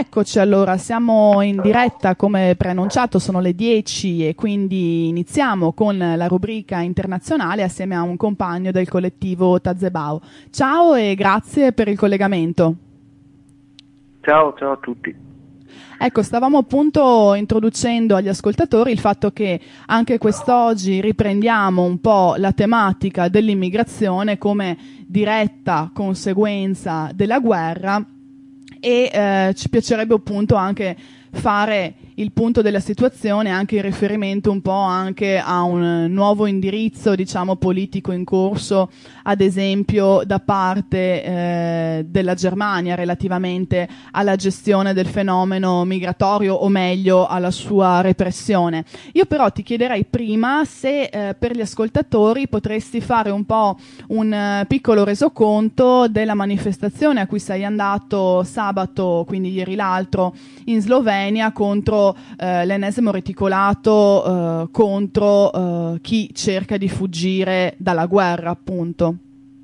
Eccoci, allora siamo in diretta come preannunciato, sono le 10 e quindi iniziamo con la rubrica internazionale assieme a un compagno del collettivo Tazebao. Ciao e grazie per il collegamento. Ciao, ciao a tutti. Ecco, stavamo appunto introducendo agli ascoltatori il fatto che anche quest'oggi riprendiamo un po' la tematica dell'immigrazione come diretta conseguenza della guerra e ci piacerebbe appunto anche fare il punto della situazione anche in riferimento un po' anche a un nuovo indirizzo, diciamo, politico in corso, ad esempio da parte della Germania relativamente alla gestione del fenomeno migratorio o meglio alla sua repressione. Io però ti chiederei prima se per gli ascoltatori potresti fare un po' un piccolo resoconto della manifestazione a cui sei andato sabato, quindi ieri l'altro, in Slovenia contro l'ennesimo reticolato contro chi cerca di fuggire dalla guerra, appunto.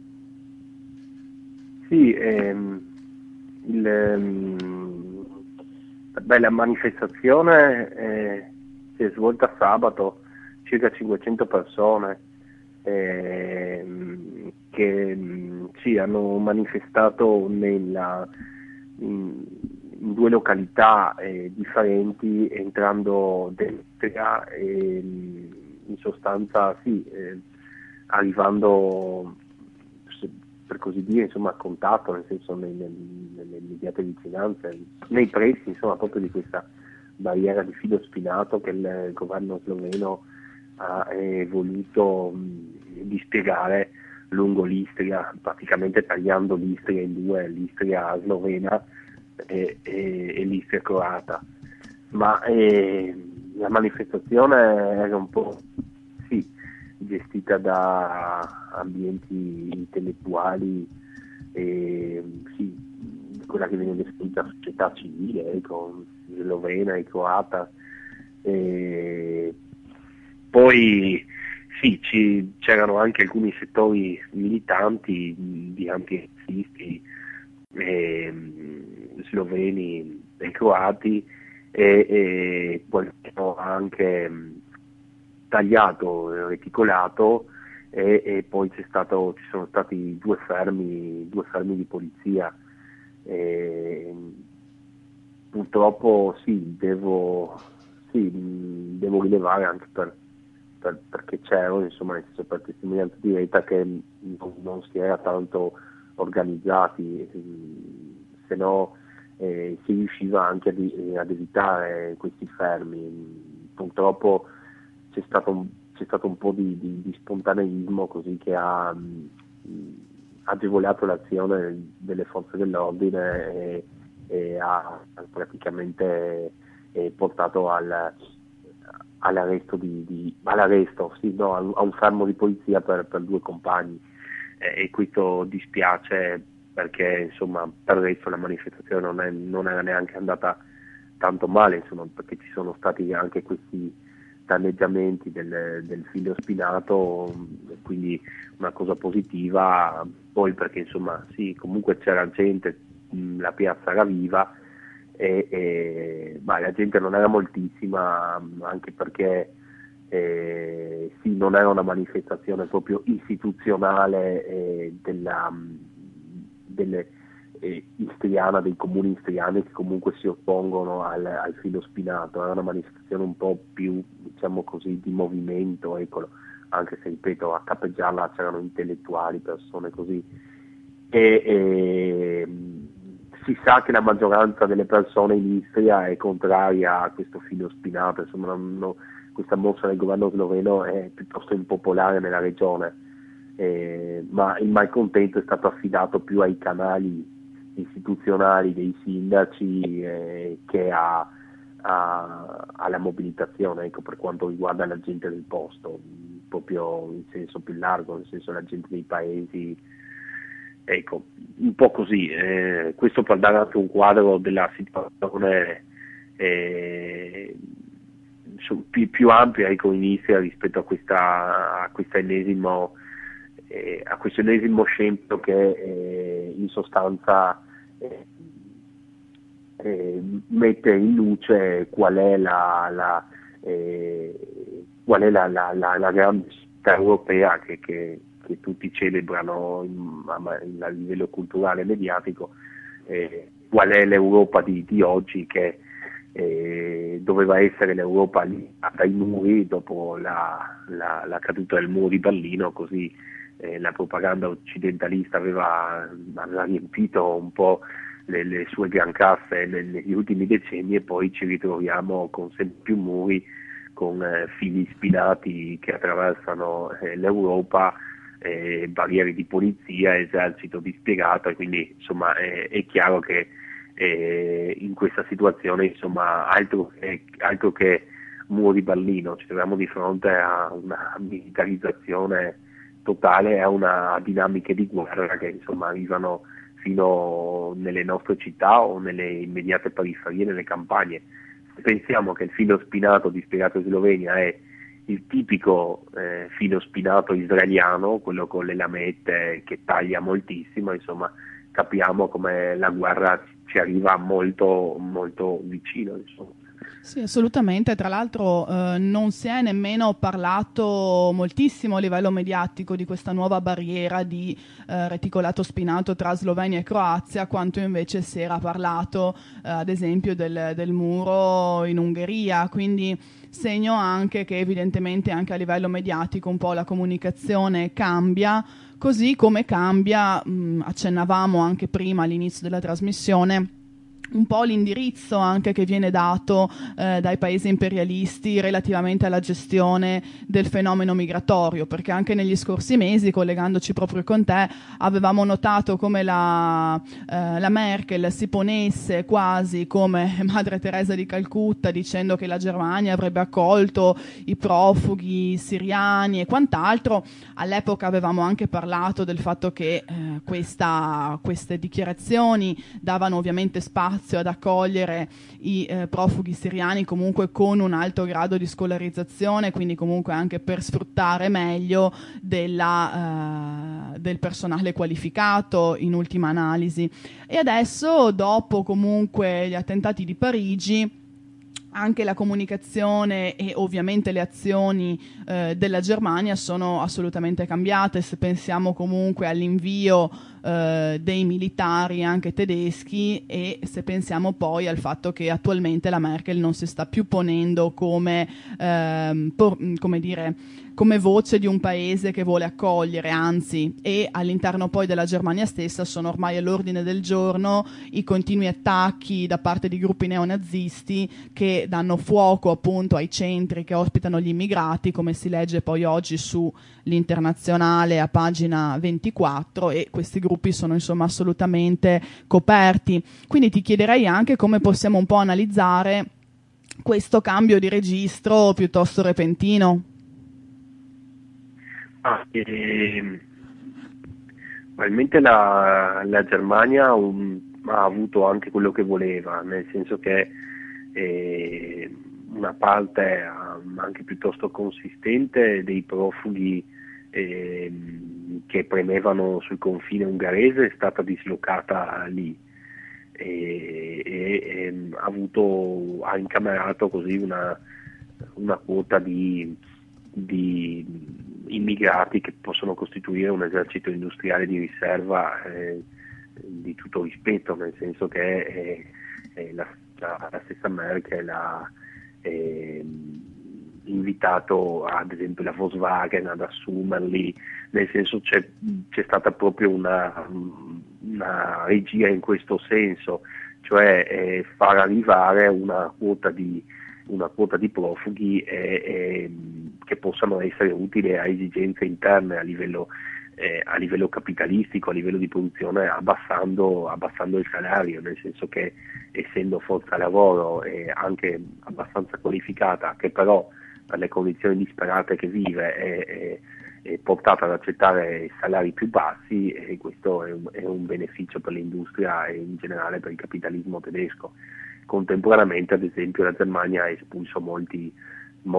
Sì, il, la manifestazione si è svolta sabato, circa 500 persone che sì, hanno manifestato in due località differenti, entrando dentro e in sostanza sì, arrivando per così dire, insomma, a contatto, nel senso nelle immediate vicinanze, nei pressi, insomma, proprio di questa barriera di filo spinato che il governo sloveno ha voluto dispiegare lungo l'Istria, praticamente tagliando l'Istria in due, l'Istria slovena e l'Istria croata. Ma la manifestazione era un po' sì, gestita da ambienti intellettuali e sì, quella che viene definita società civile, con slovena e croata. E poi sì, c'erano anche alcuni settori militanti di antirasisti sloveni e croati e qualcuno ha anche tagliato, reticolato e poi ci sono stati due fermi di polizia. E, purtroppo devo rilevare anche perché c'ero, insomma, nel senso, per testimonianza diretta, che non si era tanto organizzati, se no si riusciva anche ad evitare questi fermi. Purtroppo c'è stato un po' di spontaneismo, così, che ha agevolato l'azione delle forze dell'ordine e ha praticamente portato all'arresto, sì, no, a un fermo di polizia per due compagni, e questo dispiace perché, insomma, per il resto la manifestazione non era neanche andata tanto male, insomma, perché ci sono stati anche questi danneggiamenti del filo spinato, quindi una cosa positiva. Poi perché, insomma, sì, comunque c'era gente, la piazza era viva ma la gente non era moltissima, anche perché sì, non era una manifestazione proprio istituzionale delle istriana, dei comuni istriani che comunque si oppongono al filo spinato. Era una manifestazione un po' più, diciamo così, di movimento, ecco, anche se, ripeto, a capeggiarla c'erano intellettuali, persone così. E si sa che la maggioranza delle persone in Istria è contraria a questo filo spinato, insomma, questa mossa del governo sloveno è piuttosto impopolare nella regione, ma il malcontento è stato affidato più ai canali istituzionali dei sindaci che alla mobilitazione, ecco, per quanto riguarda la gente del posto, proprio in senso più largo, nel senso la gente dei paesi. Ecco, un po' così, questo per dare anche un quadro della situazione più ampia, ecco, in Istria, rispetto a questo ennesimo scempio che in sostanza mette in luce qual è la grande città europea che tutti celebrano a livello culturale e mediatico, qual è l'Europa di oggi, che doveva essere l'Europa lì dai muri dopo la caduta del muro di Berlino, così la propaganda occidentalista aveva riempito un po' le sue grancaffe negli ultimi decenni, e poi ci ritroviamo con sempre più muri, con fili spinati che attraversano l'Europa, barriere di polizia, esercito dispiegato, e quindi insomma è chiaro che in questa situazione, insomma, altro che muro di Berlino, ci troviamo di fronte a una militarizzazione totale, a una dinamiche di guerra che insomma arrivano fino nelle nostre città o nelle immediate periferie, nelle campagne. Se pensiamo che il filo spinato dispiegato in Slovenia è il tipico filo spinato israeliano, quello con le lamette che taglia moltissimo, insomma, capiamo come la guerra ci arriva molto, molto vicino, insomma. Sì, assolutamente. Tra l'altro non si è nemmeno parlato moltissimo a livello mediatico di questa nuova barriera di reticolato spinato tra Slovenia e Croazia, quanto invece si era parlato ad esempio del muro in Ungheria, quindi segno anche che evidentemente anche a livello mediatico un po' la comunicazione cambia, così come cambia, accennavamo anche prima all'inizio della trasmissione, un po' l'indirizzo anche che viene dato dai paesi imperialisti relativamente alla gestione del fenomeno migratorio, perché anche negli scorsi mesi, collegandoci proprio con te, avevamo notato come la Merkel si ponesse quasi come Madre Teresa di Calcutta, dicendo che la Germania avrebbe accolto i profughi siriani e quant'altro. All'epoca avevamo anche parlato del fatto che queste dichiarazioni davano ovviamente spazio ad accogliere i profughi siriani comunque con un alto grado di scolarizzazione, quindi comunque anche per sfruttare meglio del personale qualificato in ultima analisi. E adesso, dopo comunque gli attentati di Parigi, anche la comunicazione e ovviamente le azioni della Germania sono assolutamente cambiate. Se pensiamo comunque all'invio dei militari anche tedeschi, e se pensiamo poi al fatto che attualmente la Merkel non si sta più ponendo come voce di un paese che vuole accogliere, anzi, e all'interno poi della Germania stessa sono ormai all'ordine del giorno i continui attacchi da parte di gruppi neonazisti che danno fuoco appunto ai centri che ospitano gli immigrati, come si legge poi oggi su l'Internazionale a pagina 24, e questi gruppi sono insomma assolutamente coperti. Quindi ti chiederei anche come possiamo un po' analizzare questo cambio di registro piuttosto repentino. Probabilmente la Germania ha avuto anche quello che voleva, nel senso che una parte anche piuttosto consistente dei profughi che premevano sul confine ungherese è stata dislocata lì, e ha incamerato così una quota di immigrati che possono costituire un esercito industriale di riserva di tutto rispetto, nel senso che la stessa Merkel ha invitato ad esempio la Volkswagen ad assumerli, nel senso c'è stata proprio una regia in questo senso, cioè far arrivare una quota di profughi che possano essere utili a esigenze interne a livello capitalistico, a livello di produzione, abbassando il salario, nel senso che essendo forza lavoro anche abbastanza qualificata, che però per le condizioni disperate che vive è portata ad accettare salari più bassi, e questo è un beneficio per l'industria e in generale per il capitalismo tedesco. Contemporaneamente, ad esempio, la Germania ha espulso molti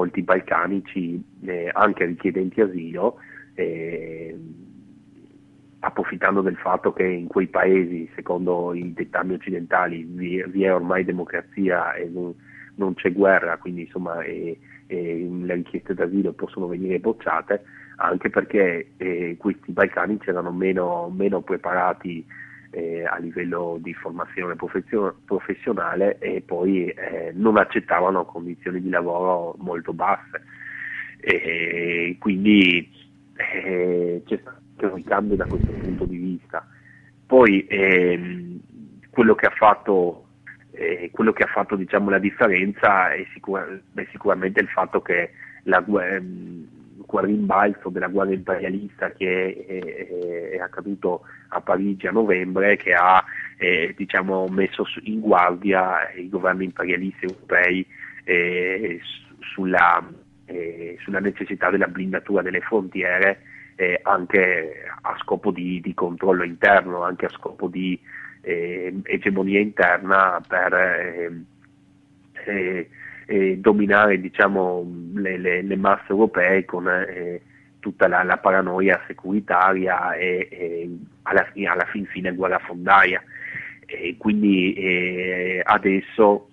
balcanici, anche richiedenti asilo, approfittando del fatto che in quei paesi, secondo i dettami occidentali, vi è ormai democrazia e non c'è guerra, quindi insomma le richieste d'asilo possono venire bocciate, anche perché questi Balcani c'erano meno preparati a livello di formazione professionale, e poi non accettavano condizioni di lavoro molto basse, e quindi c'è stato un ricambio da questo punto di vista. Poi quello che ha fatto diciamo la differenza è sicuramente il fatto che quel rimbalzo della guerra imperialista che è accaduto a Parigi a novembre, che ha diciamo messo in guardia i governi imperialisti europei sulla necessità della blindatura delle frontiere, anche a scopo di controllo interno, anche a scopo di egemonia interna, per dominare diciamo le masse europee con tutta la paranoia securitaria e alla fin fine guerrafondaia. E quindi adesso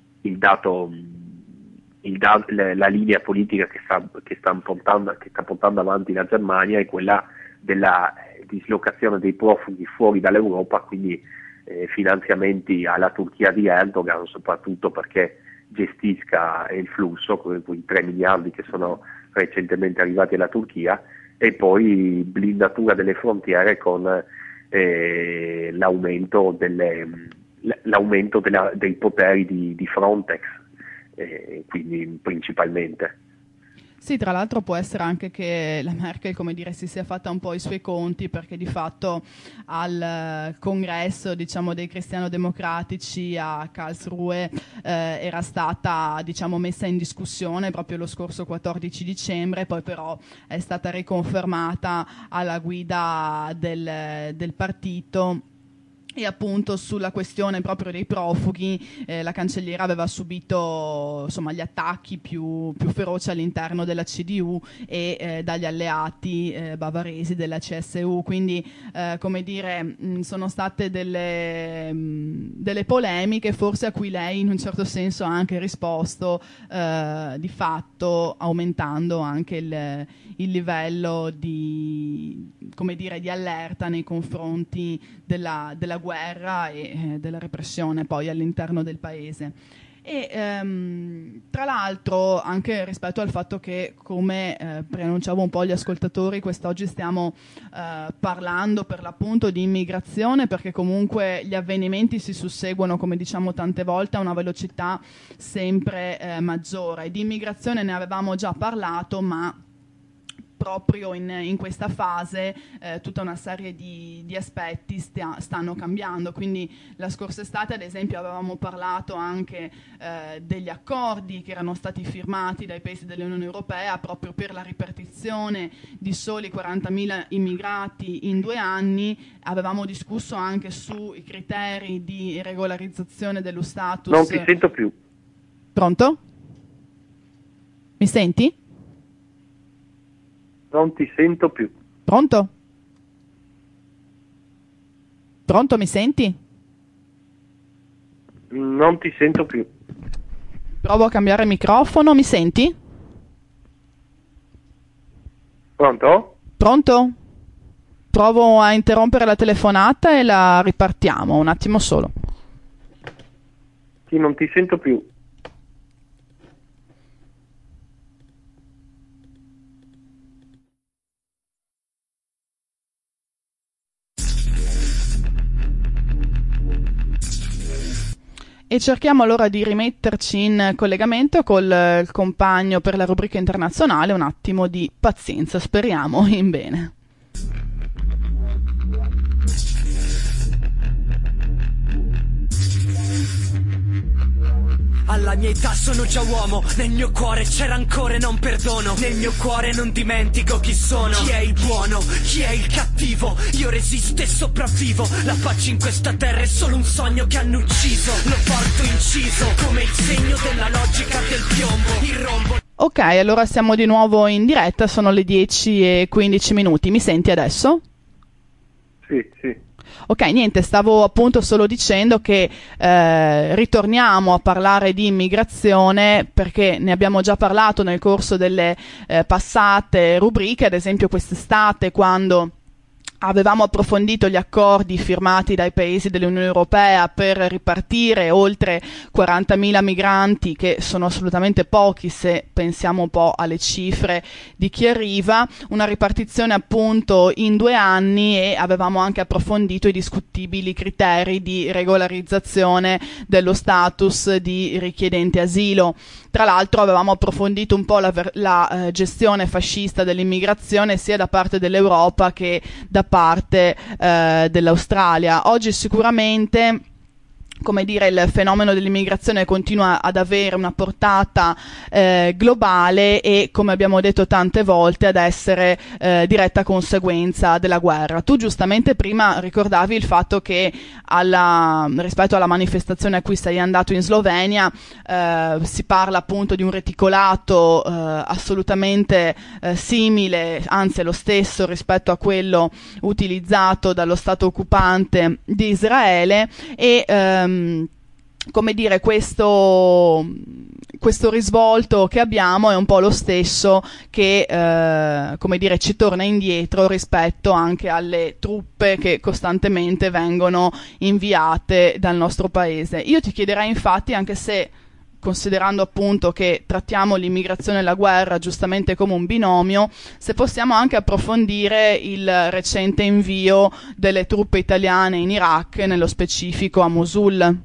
la linea politica che sta portando avanti la Germania è quella della dislocazione dei profughi fuori dall'Europa, quindi finanziamenti alla Turchia di Erdogan, soprattutto perché gestisca il flusso, con quei 3 miliardi che sono recentemente arrivati alla Turchia, e poi blindatura delle frontiere con l'aumento dei poteri di Frontex, quindi principalmente. Sì, tra l'altro può essere anche che la Merkel, come dire, si sia fatta un po' i suoi conti, perché di fatto al congresso, diciamo, dei cristiano-democratici a Karlsruhe era stata, diciamo, messa in discussione proprio lo scorso 14 dicembre, poi però è stata riconfermata alla guida del partito. E appunto sulla questione proprio dei profughi la cancelliera aveva subito insomma gli attacchi più feroci all'interno della CDU e dagli alleati bavaresi della CSU, quindi come dire sono state delle polemiche forse a cui lei in un certo senso ha anche risposto, di fatto aumentando anche il livello di, come dire, di allerta nei confronti della guerra e della repressione poi all'interno del paese. E tra l'altro anche rispetto al fatto che, come preannunciavo un po' agli ascoltatori, quest'oggi stiamo parlando per l'appunto di immigrazione, perché comunque gli avvenimenti si susseguono, come diciamo tante volte, a una velocità sempre maggiore. Di immigrazione ne avevamo già parlato, ma proprio in questa fase tutta una serie di aspetti stanno cambiando. Quindi la scorsa estate, ad esempio, avevamo parlato anche degli accordi che erano stati firmati dai paesi dell'Unione Europea proprio per la ripartizione di soli 40.000 immigrati in 2 anni. Avevamo discusso anche sui criteri di regolarizzazione dello status. Non ti sento più. Pronto? Mi senti? Non ti sento più. Pronto? Pronto, mi senti? Non ti sento più. Provo a cambiare microfono, mi senti? Pronto? Pronto? Provo a interrompere la telefonata e la ripartiamo, un attimo solo. Sì, non ti sento più. E cerchiamo allora di rimetterci in collegamento col compagno per la rubrica internazionale. Un attimo di pazienza, speriamo in bene. Alla mia età sono già uomo, nel mio cuore c'è rancore, non perdono. Nel mio cuore non dimentico chi sono. Chi è il buono, chi è il cattivo. Io resisto e sopravvivo. La pace in questa terra è solo un sogno che hanno ucciso. Lo porto inciso come il segno della logica del piombo. Il rombo. Ok, allora siamo di nuovo in diretta, sono le 10:15. Mi senti adesso? Sì, sì. Ok, niente, stavo appunto solo dicendo che ritorniamo a parlare di immigrazione perché ne abbiamo già parlato nel corso delle passate rubriche, ad esempio quest'estate quando avevamo approfondito gli accordi firmati dai paesi dell'Unione Europea per ripartire oltre 40.000 migranti, che sono assolutamente pochi se pensiamo un po' alle cifre di chi arriva, una ripartizione appunto in 2 anni, e avevamo anche approfondito i discutibili criteri di regolarizzazione dello status di richiedente asilo. Tra l'altro avevamo approfondito un po' la gestione fascista dell'immigrazione sia da parte dell'Europa che da parte dell'Australia. Oggi sicuramente, come dire, il fenomeno dell'immigrazione continua ad avere una portata globale e, come abbiamo detto tante volte, ad essere diretta conseguenza della guerra. Tu giustamente prima ricordavi il fatto che rispetto alla manifestazione a cui sei andato in Slovenia si parla appunto di un reticolato assolutamente simile, anzi è lo stesso rispetto a quello utilizzato dallo Stato occupante di Israele, e come dire, questo risvolto che abbiamo è un po' lo stesso che come dire, ci torna indietro rispetto anche alle truppe che costantemente vengono inviate dal nostro paese. Io ti chiederei infatti, anche se considerando appunto che trattiamo l'immigrazione e la guerra giustamente come un binomio, se possiamo anche approfondire il recente invio delle truppe italiane in Iraq, nello specifico a Mosul.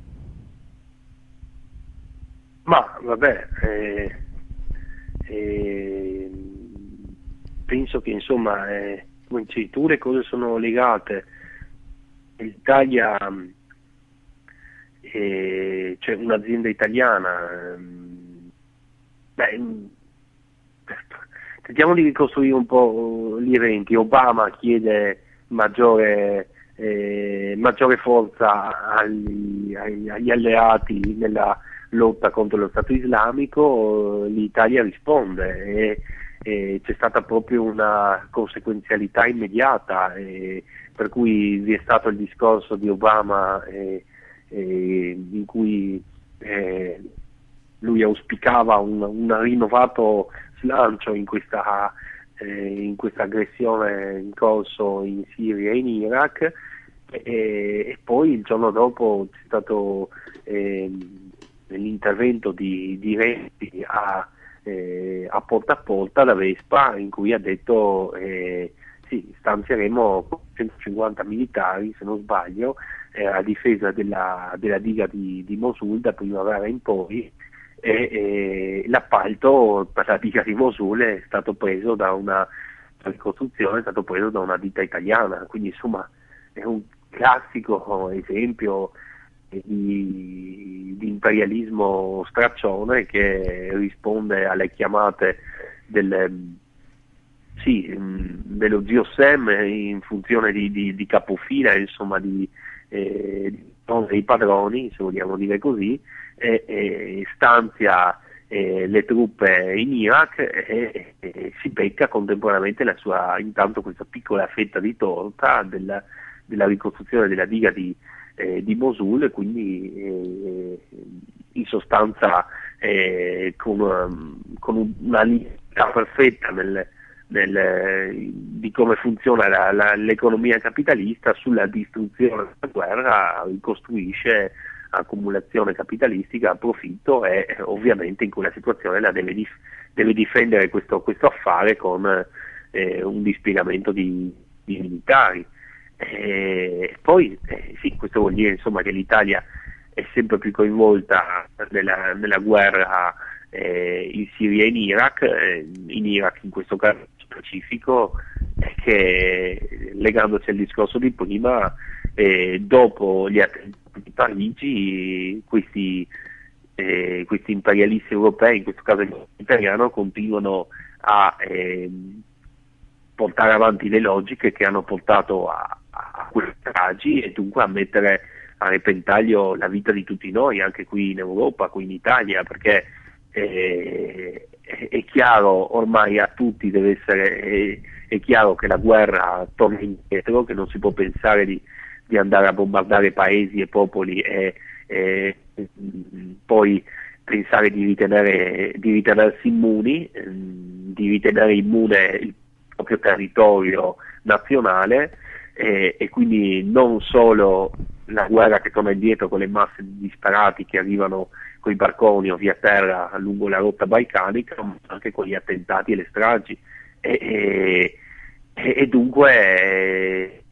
Ma vabbè, penso che insomma, come dici tu, le cose sono legate. L'Italia, cioè un'azienda italiana, tentiamo di ricostruire un po' gli eventi. Obama chiede maggiore forza agli alleati nella lotta contro lo Stato islamico, l'Italia risponde e c'è stata proprio una conseguenzialità immediata, per cui vi è stato il discorso di Obama in cui lui auspicava un rinnovato slancio in questa aggressione in corso in Siria e in Iraq, e poi il giorno dopo c'è stato l'intervento di Renzi a porta da Vespa, in cui ha detto sì, stanzieremo 150 militari, se non sbaglio, a difesa della diga di Mosul da primavera in poi, e l'appalto per la diga di Mosul è stato preso la ricostruzione è stato preso da una ditta italiana, quindi insomma è un classico esempio di imperialismo straccione che risponde alle chiamate dello zio Sam in funzione di capofila, insomma dei padroni, se vogliamo dire così, e stanzia le truppe in Iraq e si becca contemporaneamente intanto questa piccola fetta di torta della ricostruzione della diga di Mosul, quindi in sostanza con una linea perfetta di come funziona l'economia capitalista. Sulla distruzione della guerra ricostruisce accumulazione capitalistica, profitto, e ovviamente in quella situazione deve difendere questo affare con un dispiegamento di militari. Poi sì, questo vuol dire insomma che l'Italia è sempre più coinvolta nella guerra in Siria e in Iraq in questo caso specifico, che legandoci al discorso di prima, dopo gli attentati di Parigi questi imperialisti europei, in questo caso l'italiano, continuano a portare avanti le logiche che hanno portato a quelle stragi e dunque a mettere a repentaglio la vita di tutti noi, anche qui in Europa, qui in Italia, perché è chiaro ormai a tutti, deve essere è chiaro che la guerra torna indietro, che non si può pensare di andare a bombardare paesi e popoli e poi pensare di ritenersi immuni, di ritenere immune il proprio territorio nazionale, e quindi non solo la guerra che torna indietro con le masse di disperati che arrivano con i barconi o via terra lungo la rotta balcanica, ma anche con gli attentati e le stragi, e dunque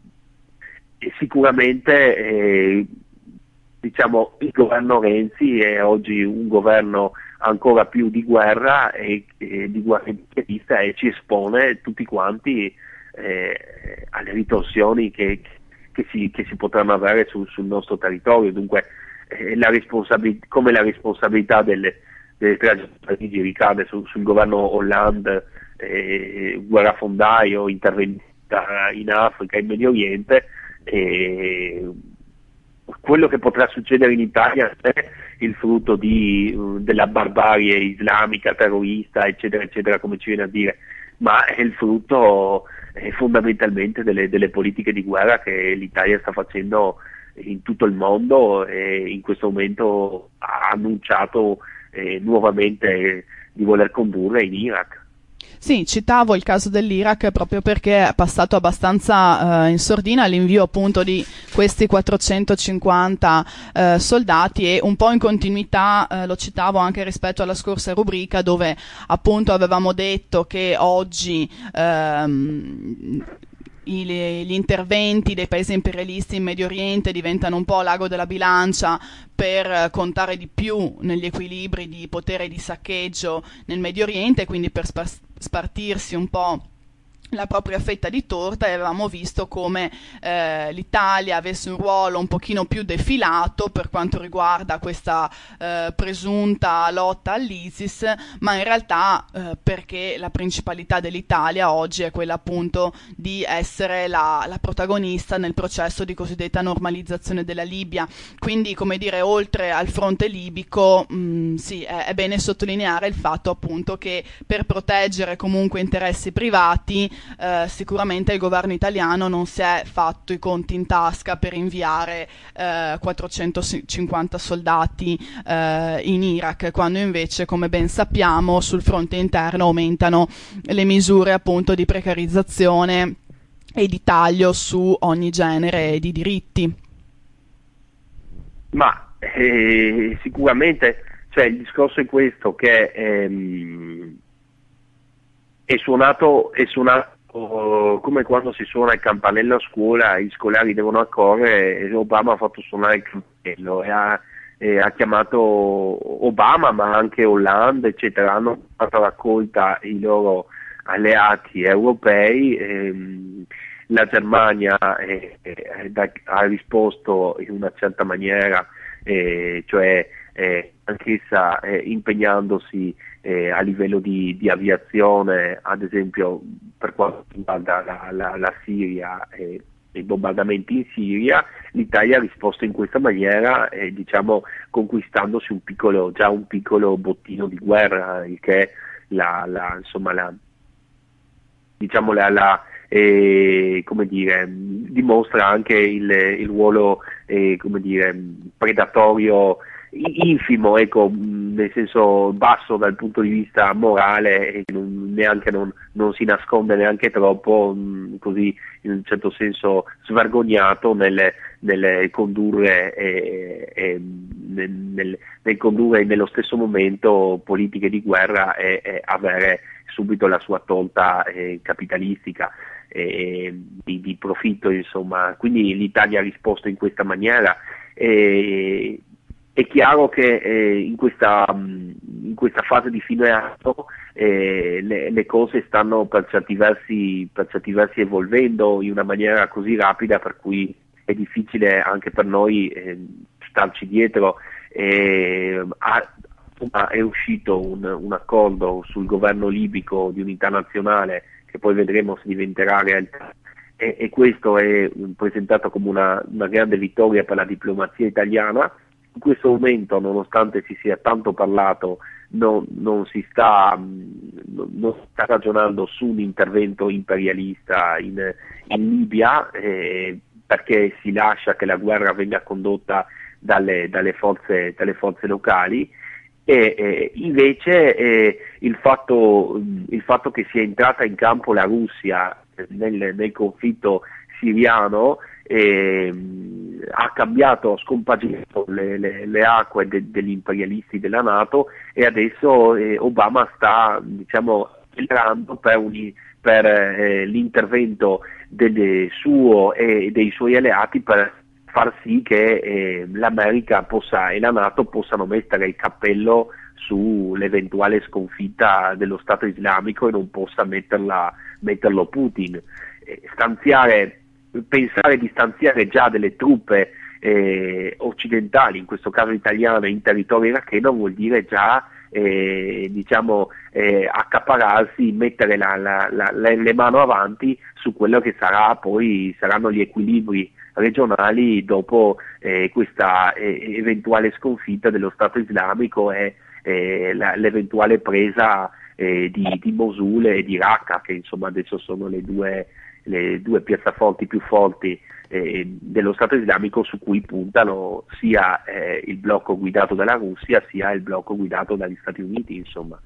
sicuramente diciamo il governo Renzi è oggi un governo ancora più di guerra e di guerra imperialista, e ci espone tutti quanti alle ritorsioni che si potranno avere sul nostro territorio. Dunque come la responsabilità delle tragedie ricade sul governo Hollande, guerrafondaio, interventista in Africa e in Medio Oriente, quello che potrà succedere in Italia è il frutto della barbarie islamica, terrorista, eccetera, eccetera, come ci viene a dire, ma è il frutto fondamentalmente delle politiche di guerra che l'Italia sta facendo in tutto il mondo, e in questo momento ha annunciato nuovamente di voler condurre in Iraq. Sì, citavo il caso dell'Iraq proprio perché è passato abbastanza in sordina l'invio appunto di questi 450 soldati, e un po' in continuità lo citavo anche rispetto alla scorsa rubrica, dove appunto avevamo detto che oggi gli interventi dei paesi imperialisti in Medio Oriente diventano un po' l'ago della bilancia per contare di più negli equilibri di potere e di saccheggio nel Medio Oriente, quindi per spartirsi un po' la propria fetta di torta, e avevamo visto come l'Italia avesse un ruolo un pochino più defilato per quanto riguarda questa presunta lotta all'ISIS, ma in realtà perché la principalità dell'Italia oggi è quella appunto di essere la protagonista nel processo di cosiddetta normalizzazione della Libia. Quindi, come dire, oltre al fronte libico, sì, è bene sottolineare il fatto appunto che per proteggere comunque interessi privati sicuramente il governo italiano non si è fatto i conti in tasca per inviare 450 soldati in Iraq, quando invece, come ben sappiamo, sul fronte interno aumentano le misure appunto di precarizzazione e di taglio su ogni genere di diritti. Ma sicuramente, cioè, il discorso è questo, che è suonato come quando si suona il campanello a scuola, gli scolari devono accorrere, e Obama ha fatto suonare il campanello e ha chiamato Obama, ma anche Hollande, eccetera, hanno fatto raccolta i loro alleati europei. La Germania ha risposto in una certa maniera, cioè anch'essa impegnandosi a livello di aviazione, ad esempio per quanto riguarda la Siria e i bombardamenti in Siria. L'Italia ha risposto in questa maniera, diciamo, conquistandosi un piccolo bottino di guerra, il che come dire, dimostra anche il ruolo come dire, predatorio infimo, ecco, nel senso basso dal punto di vista morale, e non si nasconde neanche troppo, così in un certo senso svergognato nel condurre nel condurre nello stesso momento politiche di guerra e avere subito la sua torta capitalistica di profitto, insomma. Quindi l'Italia ha risposto in questa maniera. È chiaro che in questa fase di fine anno le cose stanno per certi versi evolvendo in una maniera così rapida, per cui è difficile anche per noi starci dietro. È uscito un accordo sul governo libico di unità nazionale, che poi vedremo se diventerà realtà, e questo è presentato come una grande vittoria per la diplomazia italiana. In questo momento, nonostante si sia tanto parlato non si sta ragionando su un intervento imperialista in Libia, perché si lascia che la guerra venga condotta dalle forze locali, e invece il fatto che sia entrata in campo la Russia nel conflitto siriano ha cambiato, scompaginato le acque degli imperialisti della NATO, e adesso Obama sta, diciamo, accelerando per l'intervento suo e dei suoi alleati, per far sì che l'America e la NATO possano mettere il cappello sull'eventuale sconfitta dello Stato islamico e non possa metterlo Putin. Pensare di stanziare già delle truppe occidentali, in questo caso italiane, in territorio iracheno vuol dire già accaparrarsi, mettere le mani avanti su quello che saranno gli equilibri regionali dopo questa eventuale sconfitta dello Stato islamico e l'eventuale presa di Mosul e di Raqqa, che insomma adesso sono le due piazzaforti più forti dello Stato islamico, su cui puntano sia il blocco guidato dalla Russia sia il blocco guidato dagli Stati Uniti, insomma.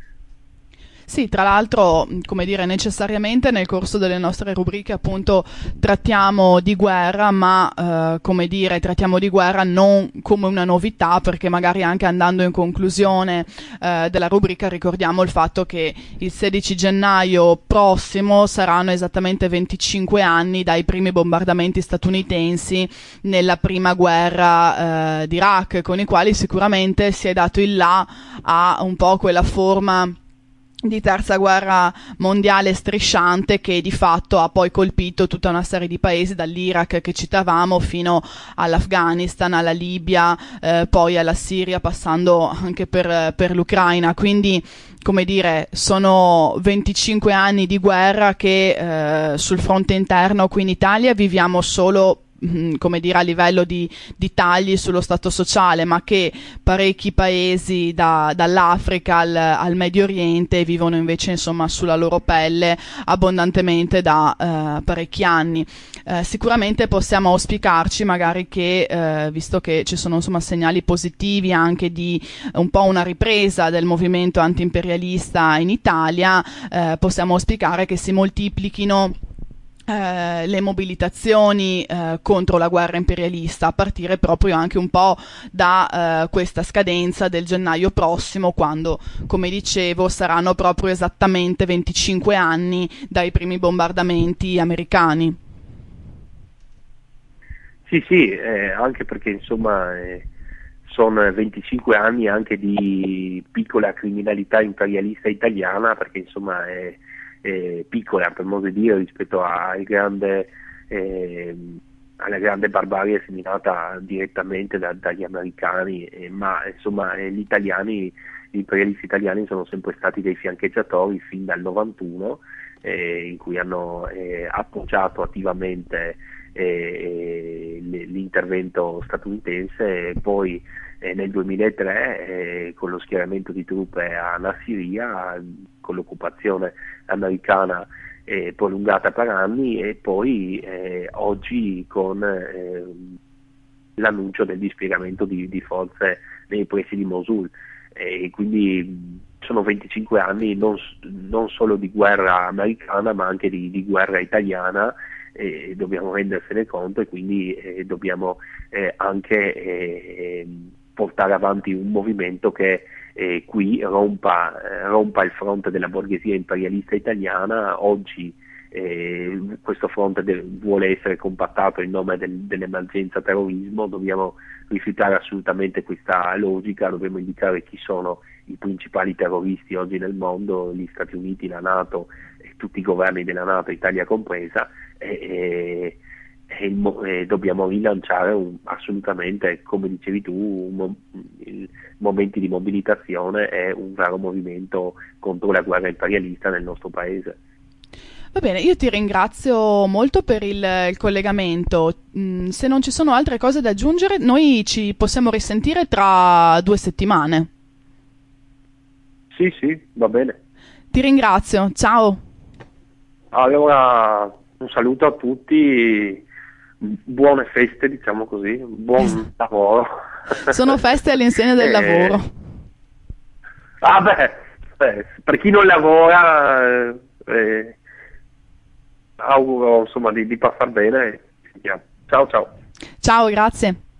Sì, tra l'altro, come dire, necessariamente nel corso delle nostre rubriche appunto trattiamo di guerra, ma come dire, trattiamo di guerra non come una novità, perché magari anche andando in conclusione della rubrica ricordiamo il fatto che il 16 gennaio prossimo saranno esattamente 25 anni dai primi bombardamenti statunitensi nella prima guerra d'Iraq, con i quali sicuramente si è dato il là a un po' quella forma di terza guerra mondiale strisciante che di fatto ha poi colpito tutta una serie di paesi, dall'Iraq che citavamo fino all'Afghanistan, alla Libia, poi alla Siria, passando anche per l'Ucraina. Quindi, come dire, sono 25 anni di guerra che sul fronte interno qui in Italia viviamo solo, come dire, a livello di tagli sullo stato sociale, ma che parecchi paesi dall'Africa al Medio Oriente vivono invece, insomma, sulla loro pelle abbondantemente da parecchi anni. Sicuramente possiamo auspicarci magari che, visto che ci sono, insomma, segnali positivi anche di un po' una ripresa del movimento antiimperialista in Italia, possiamo auspicare che si moltiplichino le mobilitazioni contro la guerra imperialista, a partire proprio anche un po' da questa scadenza del gennaio prossimo, quando, come dicevo, saranno proprio esattamente 25 anni dai primi bombardamenti americani. Sì, anche perché insomma sono 25 anni anche di piccola criminalità imperialista italiana, perché insomma è piccola, per modo di dire, rispetto alla grande barbarie seminata direttamente dagli americani, ma insomma gli imperialisti italiani sono sempre stati dei fiancheggiatori fin dal 91, in cui hanno appoggiato attivamente l'intervento statunitense, e poi nel 2003 con lo schieramento di truppe a Nassiriya, con l'occupazione americana prolungata per anni, e poi oggi con l'annuncio del dispiegamento di forze nei pressi di Mosul. Quindi sono 25 anni non solo di guerra americana, ma anche di guerra italiana, e dobbiamo rendersene conto, e quindi dobbiamo anche portare avanti un movimento che qui rompa il fronte della borghesia imperialista italiana. Oggi questo fronte vuole essere compattato in nome dell'emergenza terrorismo. Dobbiamo rifiutare assolutamente questa logica, dobbiamo indicare chi sono i principali terroristi oggi nel mondo: gli Stati Uniti, la NATO e tutti i governi della NATO, Italia compresa, e dobbiamo rilanciare assolutamente, come dicevi tu, momenti di mobilitazione e un vero movimento contro la guerra imperialista nel nostro paese. Va bene, io ti ringrazio molto per il collegamento. Se non ci sono altre cose da aggiungere, noi ci possiamo risentire tra 2 settimane. Sì, sì, va bene. Ti ringrazio, ciao. Allora, un saluto a tutti, buone feste, diciamo così, buon lavoro. Sono feste all'insegna del lavoro. Per chi non lavora, auguro insomma di passare bene. Ciao ciao. Ciao, grazie.